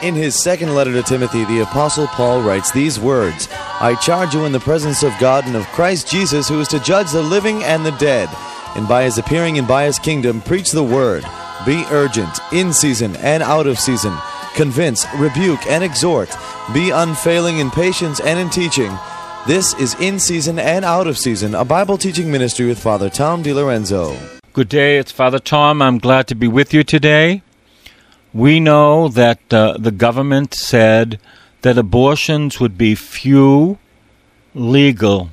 In his second letter to Timothy, the Apostle Paul writes these words, I charge you in the presence of God and of Christ Jesus, who is to judge the living and the dead, and by his appearing and by his kingdom, preach the word. Be urgent, in season and out of season. Convince, rebuke, and exhort. Be unfailing in patience and in teaching. This is In Season and Out of Season, a Bible teaching ministry with Father Tom DiLorenzo. Good day, it's Father Tom. I'm glad to be with you today. We know that the government said that abortions would be few, legal,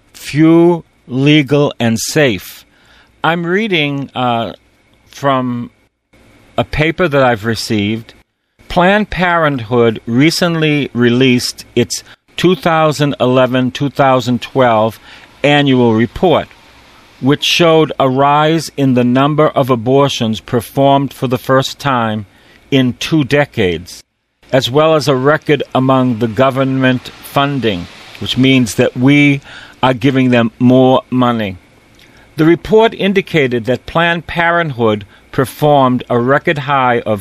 and safe. I'm reading from a paper that I've received. Planned Parenthood recently released its 2011-2012 annual report, which showed a rise in the number of abortions performed for the first time in 2 decades, as well as a record among the government funding, which means that we are giving them more money. The report indicated that Planned Parenthood performed a record high of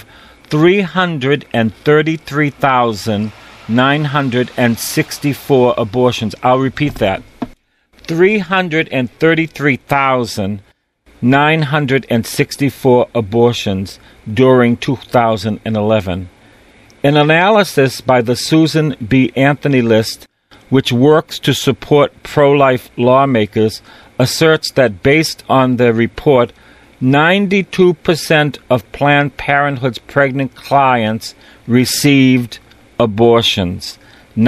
333,964 abortions. I'll repeat that. 333,964 abortions during 2011. An analysis by the Susan B. Anthony List, which works to support pro-life lawmakers, asserts that based on the report, 92% of Planned Parenthood's pregnant clients received abortions.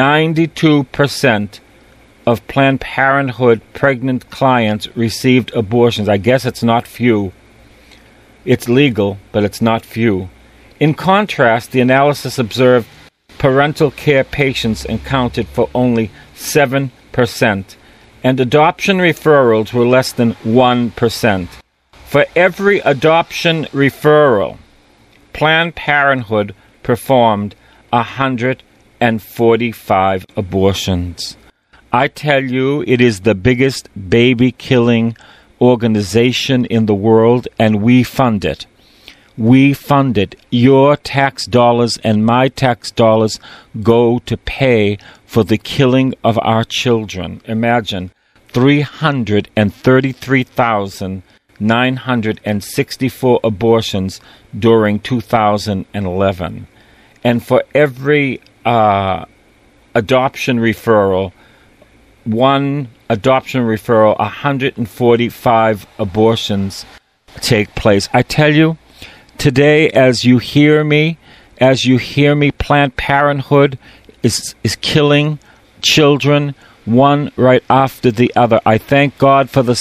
92% of Planned Parenthood pregnant clients received abortions. I guess it's not few. It's legal, but it's not few. In contrast, the analysis observed parental care patients accounted for only 7%, and adoption referrals were less than 1%. For every adoption referral, Planned Parenthood performed 145 abortions. I tell you, it is the biggest baby-killing organization in the world, and we fund it. We fund it. Your tax dollars and my tax dollars go to pay for the killing of our children. Imagine 333,964 abortions during 2011. And for every adoption referral, 145 abortions take place. I tell you, today, as you hear me, Planned Parenthood is killing children one right after the other. I thank God for the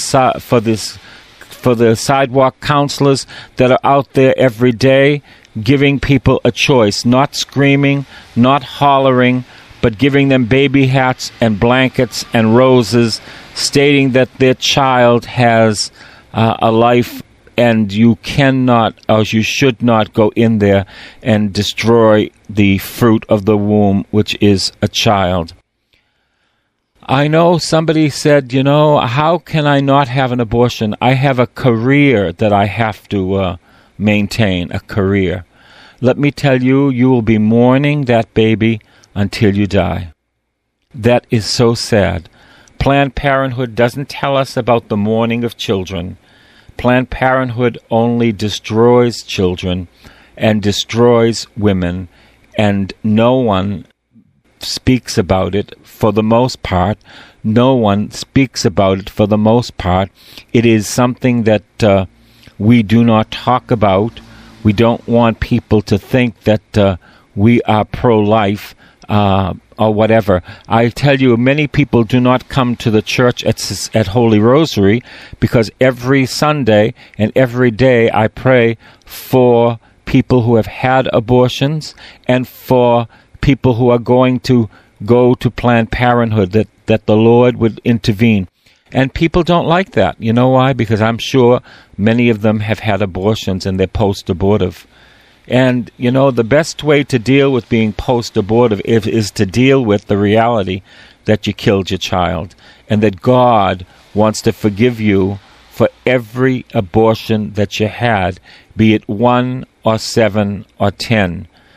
sidewalk counselors that are out there every day giving people a choice, not screaming, not hollering, but giving them baby hats and blankets and roses, stating that their child has a life, and you cannot, or you should not go in there and destroy the fruit of the womb, which is a child. I know somebody said, how can I not have an abortion? I have a career that I have to maintain, a career. Let me tell you, you will be mourning that baby until you die. That is so sad. Planned Parenthood doesn't tell us about the mourning of children. Planned Parenthood only destroys children and destroys women, and no one speaks about it for the most part. No one speaks about it for the most part. It is something that we do not talk about. We don't want people to think that we are pro-life or whatever. I tell you, many people do not come to the church at Holy Rosary because every Sunday and every day I pray for people who have had abortions and for people who are going to go to Planned Parenthood, that the Lord would intervene. And people don't like that. You know why? Because I'm sure many of them have had abortions and they're post-abortive. And, the best way to deal with being post-abortive is to deal with the reality that you killed your child and that God wants to forgive you for every abortion that you had, be it 1 or 7 or 10.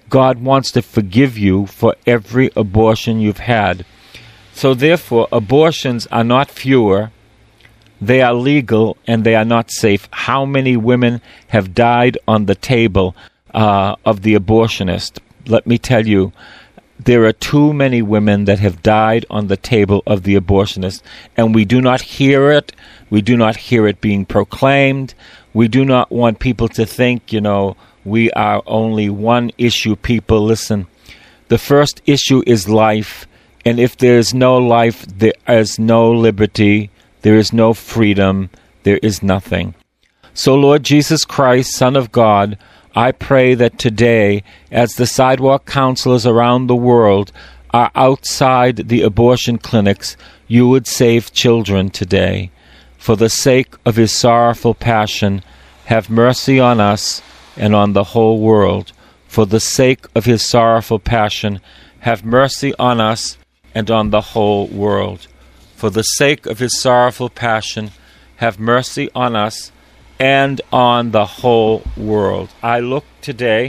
God wants to forgive you for every abortion you've had. So therefore, abortions are not fewer, they are legal, and they are not safe. How many women have died on the table of the abortionist? Let me tell you, there are too many women that have died on the table of the abortionist, and we do not hear it. We do not hear it being proclaimed. We do not want people to think, we are only one-issue people. Listen, the first issue is life, and if there is no life, there is no liberty, there is no freedom, there is nothing. So, Lord Jesus Christ, Son of God, I pray that today, as the sidewalk counselors around the world are outside the abortion clinics, you would save children today. For the sake of his sorrowful passion, have mercy on us and on the whole world. For the sake of his sorrowful passion, have mercy on us and on the whole world. For the sake of his sorrowful passion, have mercy on us and on the whole world. I looked today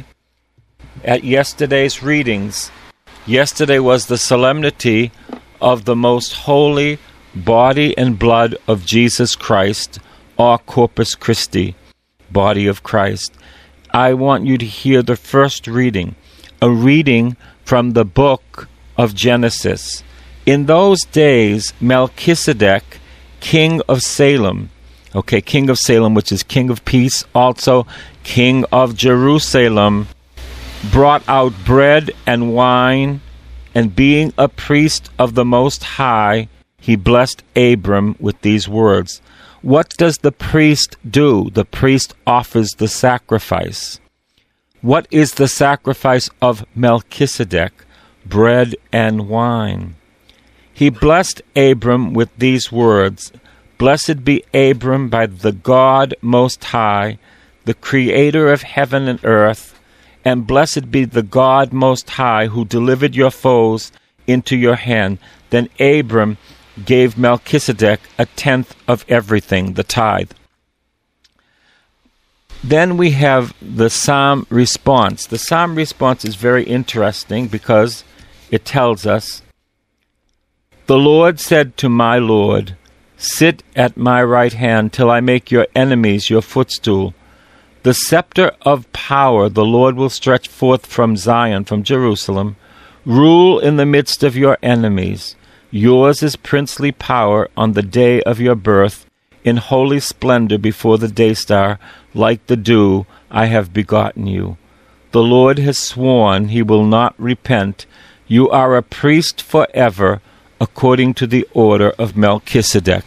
at yesterday's readings. Yesterday was the solemnity of the most holy body and blood of Jesus Christ, or Corpus Christi, body of Christ. I want you to hear the first reading, a reading from the book of Genesis. In those days, Melchizedek, king of Salem, king of Salem, which is king of peace, also king of Jerusalem, brought out bread and wine, and being a priest of the Most High, he blessed Abram with these words. What does the priest do? The priest offers the sacrifice. What is the sacrifice of Melchizedek? Bread and wine. He blessed Abram with these words, Blessed be Abram by the God Most High, the Creator of heaven and earth, and blessed be the God Most High who delivered your foes into your hand. Then Abram gave Melchizedek 1/10 of everything, the tithe. Then we have the psalm response. The psalm response is very interesting because it tells us, The Lord said to my Lord, Sit at my right hand till I make your enemies your footstool. The scepter of power the Lord will stretch forth from Zion, from Jerusalem. Rule in the midst of your enemies. Yours is princely power on the day of your birth. In holy splendor before the day star, like the dew, I have begotten you. The Lord has sworn he will not repent. You are a priest forever, according to the order of Melchizedek.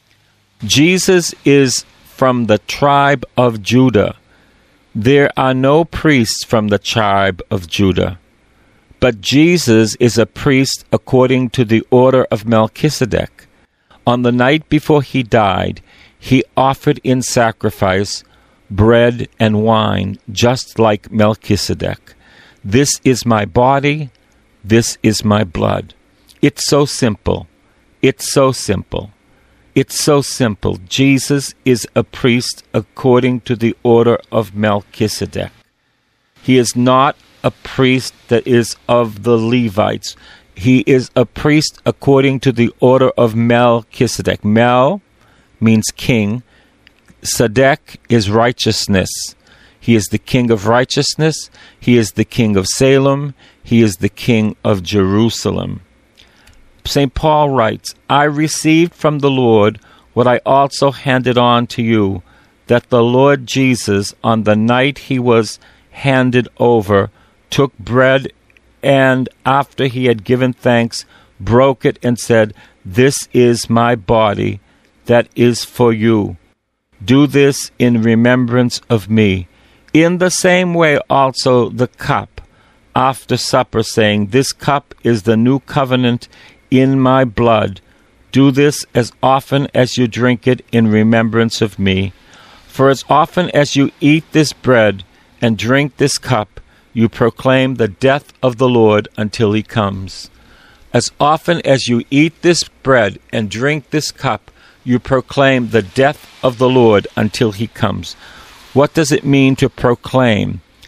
Jesus is from the tribe of Judah. There are no priests from the tribe of Judah. But Jesus is a priest according to the order of Melchizedek. On the night before he died, he offered in sacrifice bread and wine, just like Melchizedek. This is my body, this is my blood. It's so simple. It's so simple. It's so simple. Jesus is a priest according to the order of Melchizedek. He is not a priest that is of the Levites. He is a priest according to the order of Melchizedek. Mel means king. Sedek is righteousness. He is the king of righteousness. He is the king of Salem. He is the king of Jerusalem. St. Paul writes, I received from the Lord what I also handed on to you, that the Lord Jesus, on the night he was handed over, took bread, and after he had given thanks, broke it and said, This is my body, that is for you. Do this in remembrance of me. In the same way also the cup, after supper, saying, This cup is the new covenant in my blood. Do this as often as you drink it in remembrance of me. For as often as you eat this bread and drink this cup, you proclaim the death of the Lord until he comes. As often as you eat this bread and drink this cup, you proclaim the death of the Lord until he comes. What does it mean to proclaim?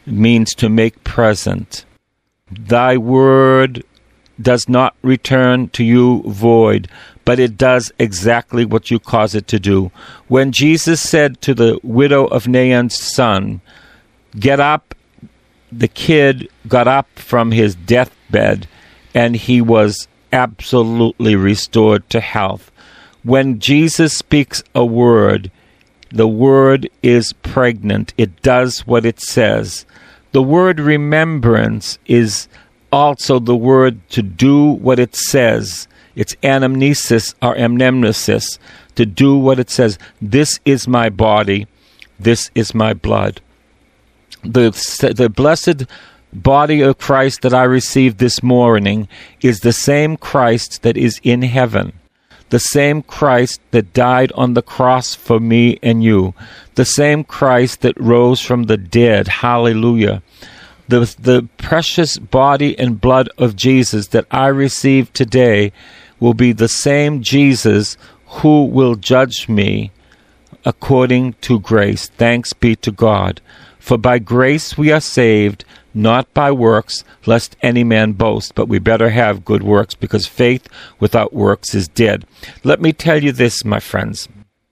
means to make present. Thy word does not return to you void, but it does exactly what you cause it to do. When Jesus said to the widow of Nain's son, get up, the kid got up from his deathbed, and he was absolutely restored to health. When Jesus speaks a word, the word is pregnant. It does what it says. The word remembrance is also the word to do what it says. It's anamnesis or amnemnesis, to do what it says. This is my body. This is my blood. The blessed body of Christ that I received this morning is the same Christ that is in heaven. The same Christ that died on the cross for me and you. The same Christ that rose from the dead. Hallelujah. The precious body and blood of Jesus that I receive today will be the same Jesus who will judge me according to grace. Thanks be to God. For by grace we are saved, not by works, lest any man boast. But we better have good works, because faith without works is dead. Let me tell you this, my friends.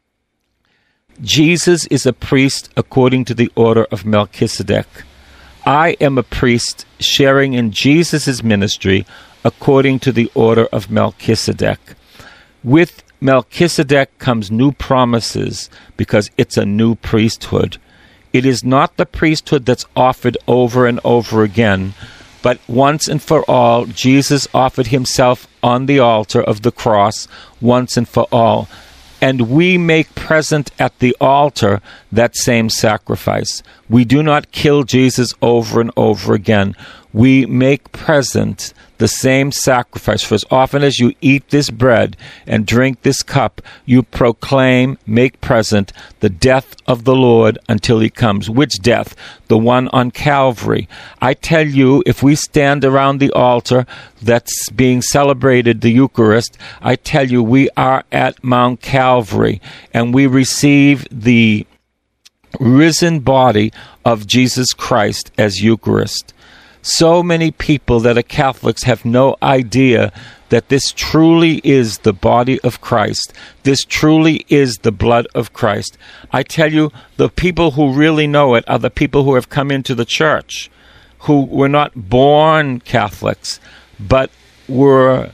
Jesus is a priest according to the order of Melchizedek. I am a priest sharing in Jesus' ministry according to the order of Melchizedek. With Melchizedek comes new promises, because it's a new priesthood. It is not the priesthood that's offered over and over again, but once and for all, Jesus offered himself on the altar of the cross once and for all. And we make present at the altar that same sacrifice. We do not kill Jesus over and over again. We make present the same sacrifice. For as often as you eat this bread and drink this cup, you proclaim, make present, the death of the Lord until he comes. Which death? The one on Calvary. I tell you, if we stand around the altar that's being celebrated, the Eucharist, I tell you, we are at Mount Calvary, and we receive the risen body of Jesus Christ as Eucharist. So many people that are Catholics have no idea that this truly is the body of Christ. This truly is the blood of Christ. I tell you, the people who really know it are the people who have come into the church, who were not born Catholics, but were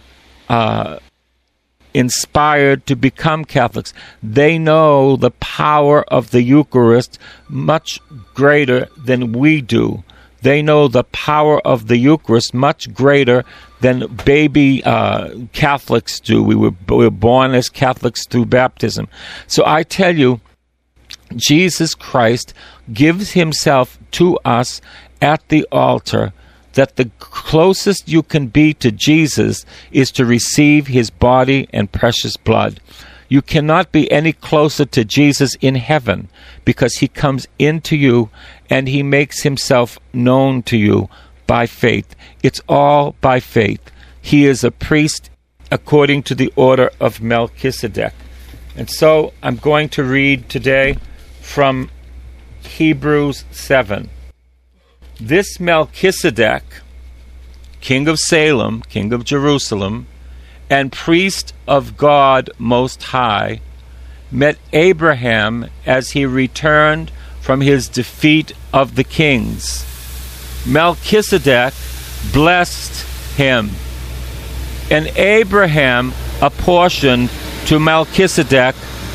inspired to become Catholics. They know the power of the Eucharist much greater than we do. They know the power of the Eucharist much greater than baby Catholics do. We were born as Catholics through baptism. So I tell you, Jesus Christ gives himself to us at the altar, that the closest you can be to Jesus is to receive his body and precious blood. You cannot be any closer to Jesus in heaven, because he comes into you and he makes himself known to you by faith. It's all by faith. He is a priest according to the order of Melchizedek. And so I'm going to read today from Hebrews 7. This Melchizedek, king of Salem, king of Jerusalem, and priest of God Most High, met Abraham as he returned from his defeat of the kings. Melchizedek blessed him, and Abraham apportioned to Melchizedek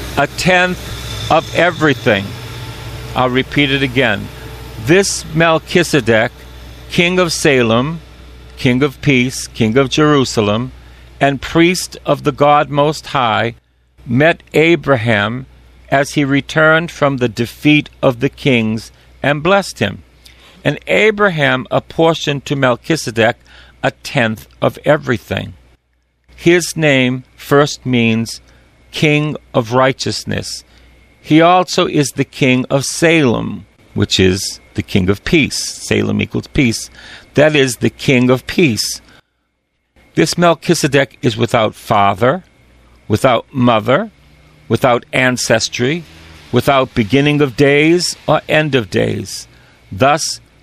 1/10 of everything. I'll repeat it again. This Melchizedek, king of Salem, king of peace, king of Jerusalem, and priest of the God Most High, met Abraham as he returned from the defeat of the kings and blessed him. And Abraham apportioned to Melchizedek 1/10 of everything. His name first means King of Righteousness. He also is the King of Salem, which is the King of Peace. Salem equals peace. That is the King of Peace. This Melchizedek is without father, without mother, without ancestry, without beginning of days or end of days. Thus,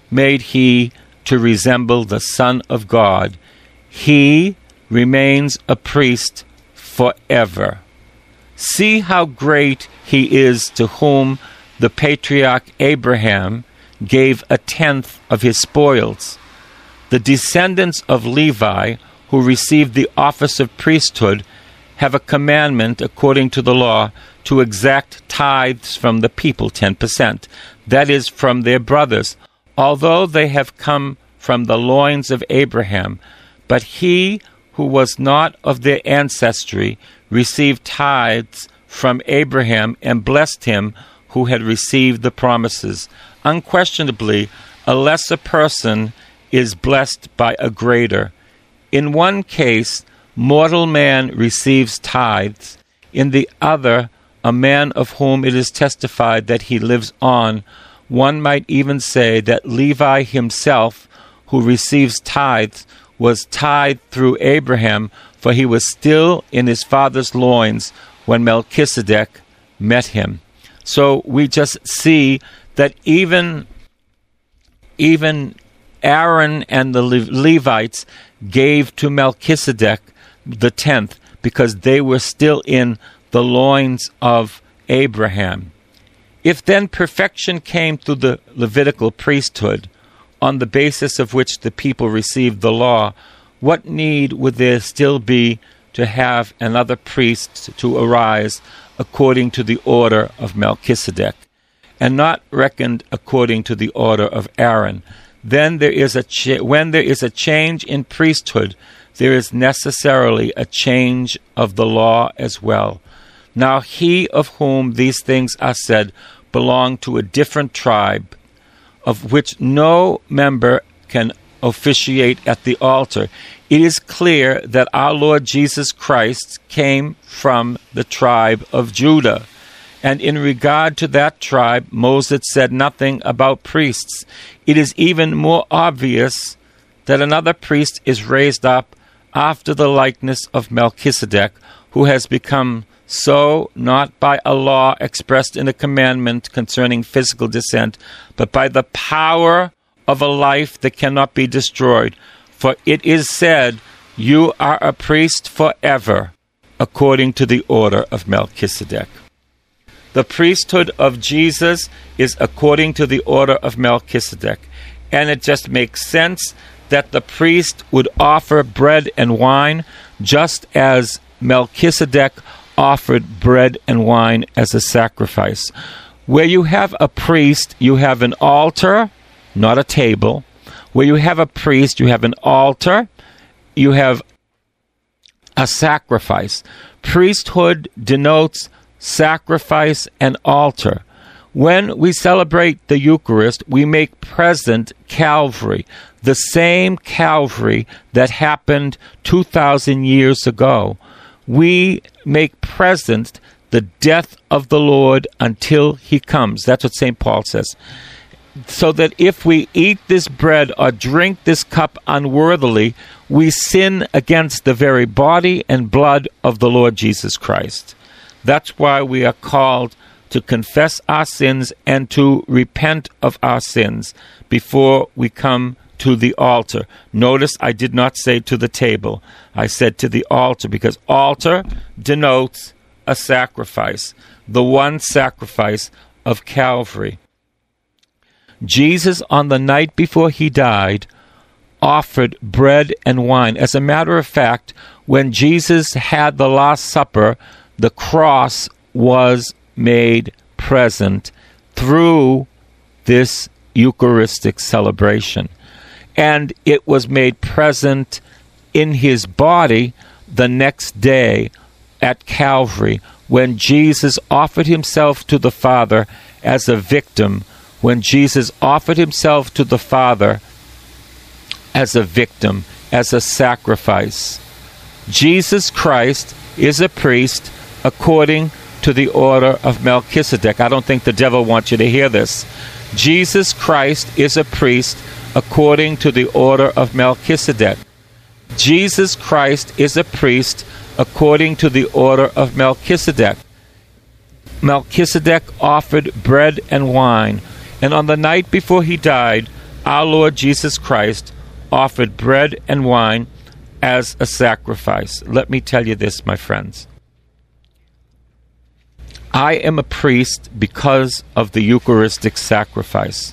made he to resemble the Son of God. He remains a priest forever. See how great he is, to whom the patriarch Abraham gave a tenth of his spoils. The descendants of Levi, who received the office of priesthood, have a commandment according to the law to exact tithes from the people, 10%, that is, from their brothers, although they have come from the loins of Abraham. But he who was not of their ancestry received tithes from Abraham and blessed him who had received the promises. Unquestionably, a lesser person is blessed by a greater. In one case, mortal man receives tithes. In the other, a man of whom it is testified that he lives on. One might even say that Levi himself, who receives tithes, was tithed through Abraham, for he was still in his father's loins when Melchizedek met him. So we just see that even Aaron and the Levites gave to Melchizedek the tenth, because they were still in the loins of Abraham. If then perfection came through the Levitical priesthood, on the basis of which the people received the law, what need would there still be to have another priest to arise according to the order of Melchizedek, and not reckoned according to the order of Aaron? Then when there is a change in priesthood, there is necessarily a change of the law as well. Now he of whom these things are said belonged to a different tribe, of which no member can officiate at the altar. It is clear that our Lord Jesus Christ came from the tribe of Judah. And in regard to that tribe, Moses said nothing about priests. It is even more obvious that another priest is raised up after the likeness of Melchizedek, who has become so not by a law expressed in a commandment concerning physical descent, but by the power of a life that cannot be destroyed. For it is said, "You are a priest forever, according to the order of Melchizedek." The priesthood of Jesus is according to the order of Melchizedek, and it just makes sense that the priest would offer bread and wine, just as Melchizedek offered bread and wine as a sacrifice. Where you have a priest, you have an altar, not a table. Where you have a priest, you have an altar, you have a sacrifice. Priesthood denotes sacrifice and altar. When we celebrate the Eucharist, we make present Calvary, the same Calvary that happened 2,000 years ago. We make present the death of the Lord until he comes. That's what St. Paul says. So that if we eat this bread or drink this cup unworthily, we sin against the very body and blood of the Lord Jesus Christ. That's why we are called to confess our sins and to repent of our sins before we come to the altar. Notice I did not say to the table. I said to the altar, because altar denotes a sacrifice, the one sacrifice of Calvary. Jesus, on the night before he died, offered bread and wine. As a matter of fact, when Jesus had the Last Supper, the cross was made present through this Eucharistic celebration. And it was made present in his body the next day at Calvary, when Jesus offered himself to the Father as a victim, when Jesus offered himself to the Father as a victim, as a sacrifice. Jesus Christ is a priest according to the order of Melchizedek. I don't think the devil wants you to hear this. Jesus Christ is a priest according to the order of Melchizedek. Jesus Christ is a priest according to the order of Melchizedek. Melchizedek offered bread and wine, and on the night before he died, our Lord Jesus Christ offered bread and wine as a sacrifice. Let me tell you this, my friends. I am a priest because of the Eucharistic sacrifice.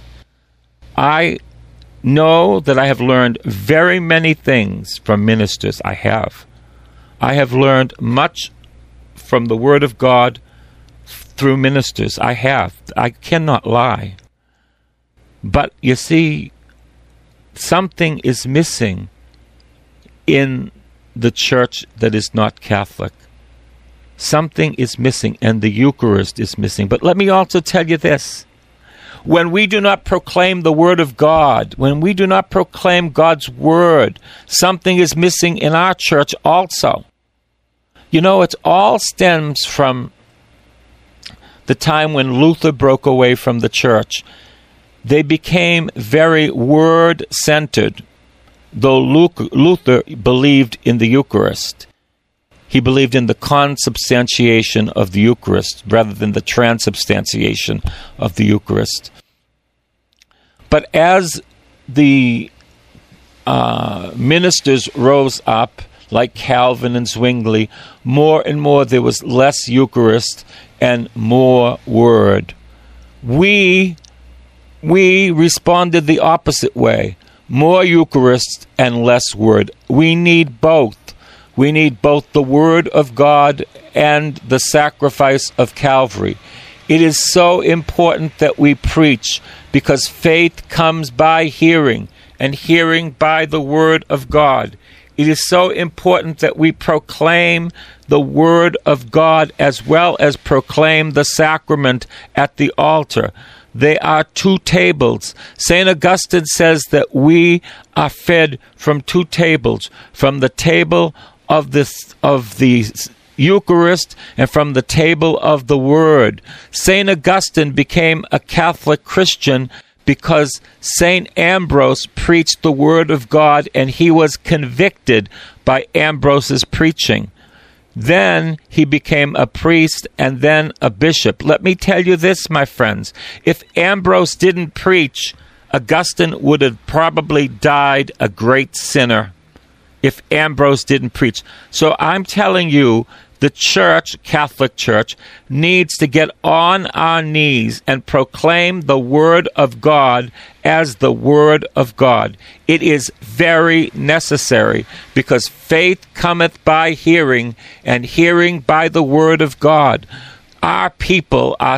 I know that I have learned very many things from ministers. I have learned much from the Word of God through ministers. I cannot lie. But you see, something is missing in the church that is not Catholic. Something is missing, and the Eucharist is missing. But let me also tell you this. When we do not proclaim the Word of God, when we do not proclaim God's Word, something is missing in our church also. You know, it all stems from the time when Luther broke away from the church. They became very Word-centered, though Luther believed in the Eucharist. He believed in the consubstantiation of the Eucharist rather than the transubstantiation of the Eucharist. But as the ministers rose up, like Calvin and Zwingli, more and more there was less Eucharist and more Word. We responded the opposite way. More Eucharist and less Word. We need both. We need both the Word of God and the sacrifice of Calvary. It is so important that we preach, because faith comes by hearing, and hearing by the Word of God. It is so important that we proclaim the Word of God as well as proclaim the sacrament at the altar. They are two tables. St. Augustine says that we are fed from two tables, from the table of the Eucharist and from the table of the Word. St. Augustine became a Catholic Christian because St. Ambrose preached the Word of God, and he was convicted by Ambrose's preaching. Then he became a priest and then a bishop. Let me tell you this, my friends. If Ambrose didn't preach, Augustine would have probably died a great sinner if Ambrose didn't preach. So I'm telling you, the church, Catholic Church, needs to get on our knees and proclaim the Word of God as the Word of God. It is very necessary, because faith cometh by hearing, and hearing by the Word of God. Our people are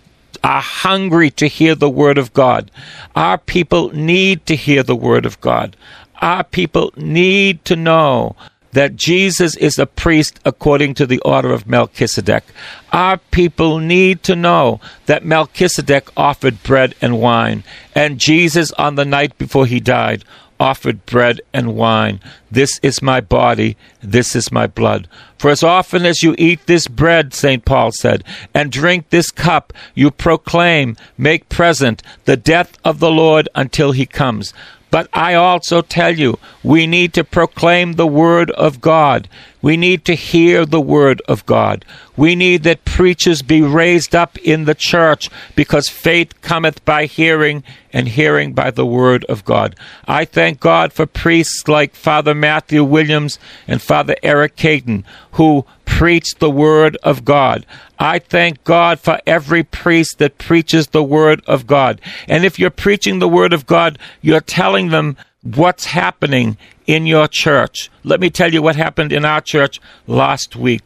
hungry to hear the Word of God. Our people need to hear the Word of God. Our people need to know that Jesus is a priest according to the order of Melchizedek. Our people need to know that Melchizedek offered bread and wine, and Jesus, on the night before he died, offered bread and wine. This is my body, this is my blood. For as often as you eat this bread, St. Paul said, and drink this cup, you proclaim, make present the death of the Lord until he comes. But I also tell you, we need to proclaim the Word of God. We need to hear the Word of God. We need that preachers be raised up in the church, because faith cometh by hearing, and hearing by the Word of God. I thank God for priests like Father Matthew Williams and Father Eric Caton, who preach the Word of God. I thank God for every priest that preaches the Word of God. And if you're preaching the Word of God, you're telling them what's happening in your church. Let me tell you what happened in our church last week.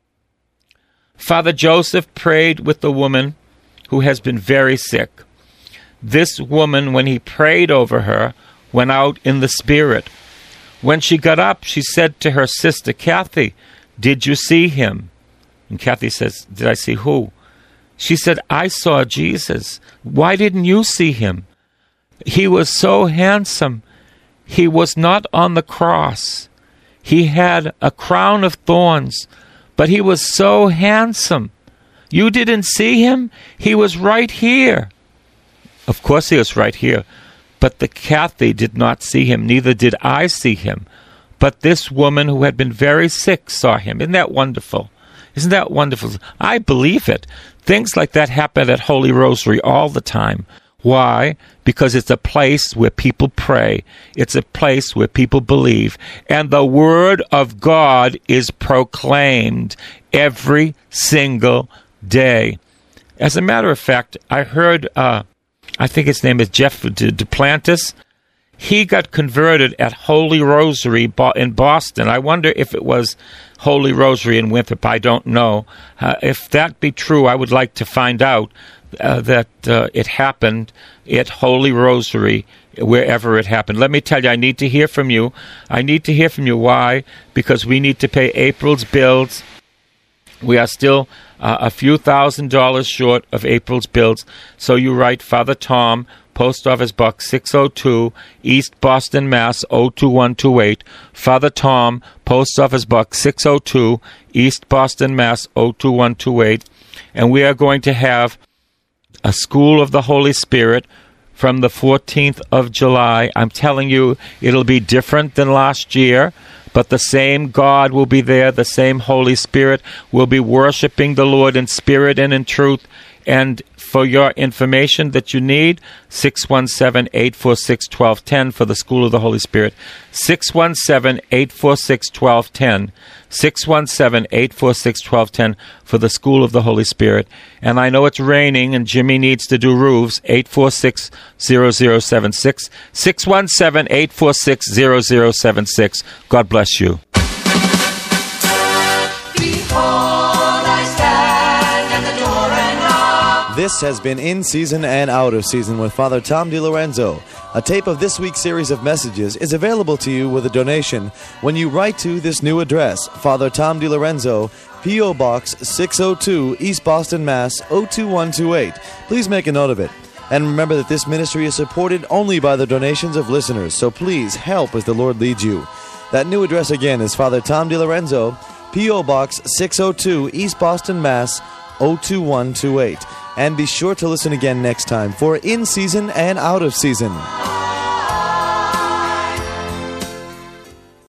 Father Joseph prayed with a woman who has been very sick. This woman, when he prayed over her, went out in the Spirit. When she got up, she said to her sister, Kathy, did you see him? And Kathy says, did I see who? She said, I saw Jesus. Why didn't you see him? He was so handsome. He was not on the cross. He had a crown of thorns, but he was so handsome. You didn't see him? He was right here. Of course he was right here. But the Kathy did not see him. Neither did I see him. But this woman who had been very sick saw him. Isn't that wonderful? Isn't that wonderful? I believe it. Things like that happen at Holy Rosary all the time. Why? Because it's a place where people pray. It's a place where people believe. And the Word of God is proclaimed every single day. As a matter of fact, I heard, I think his name is Jeff Duplantis. He got converted at Holy Rosary in Boston. I wonder if it was Holy Rosary in Winthrop. I don't know. If that be true, I would like to find out that it happened at Holy Rosary, wherever it happened. Let me tell you, I need to hear from you. I need to hear from you. Why? Because we need to pay April's bills. We are still a few $1,000s short of April's bills. So you write Father Tom, Post Office Box 602, East Boston, Mass. 02128. Father Tom, Post Office Box 602, East Boston, Mass. 02128. And we are going to have a School of the Holy Spirit from the 14th of July. I'm telling you, it'll be different than last year, but the same God will be there. The same Holy Spirit will be worshiping the Lord in spirit and in truth. And for your information that you need, 617-846-1210 for the School of the Holy Spirit. 617-846-1210. 617-846-1210 for the School of the Holy Spirit. And I know it's raining and Jimmy needs to do roofs. 846-0076. 617-846-0076. God bless you. This has been In Season and Out of Season with Father Tom DiLorenzo. A tape of this week's series of messages is available to you with a donation when you write to this new address, Father Tom DiLorenzo, P.O. Box 602, East Boston, Mass. 02128. Please make a note of it. And remember that this ministry is supported only by the donations of listeners, so please help as the Lord leads you. That new address again is Father Tom DiLorenzo, P.O. Box 602, East Boston, Mass. 02128. And be sure to listen again next time for In Season and Out of Season.